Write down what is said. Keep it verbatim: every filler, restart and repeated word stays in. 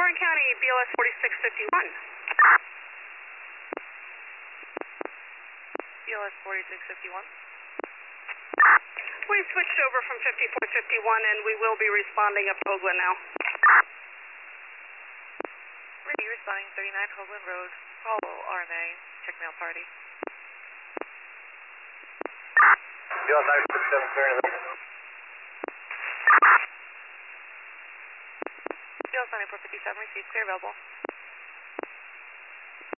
Warren County, B L S forty-six fifty-one. B L S forty-six fifty-one. We switched over from fifty-four fifty-one and we will be responding up Hoagland now. Ready, responding thirty-nine Hoagland Road. Follow R M A. Check mail party. B L S nine six seven clear. B L S ninety-four fifty-seven, received, clear, available.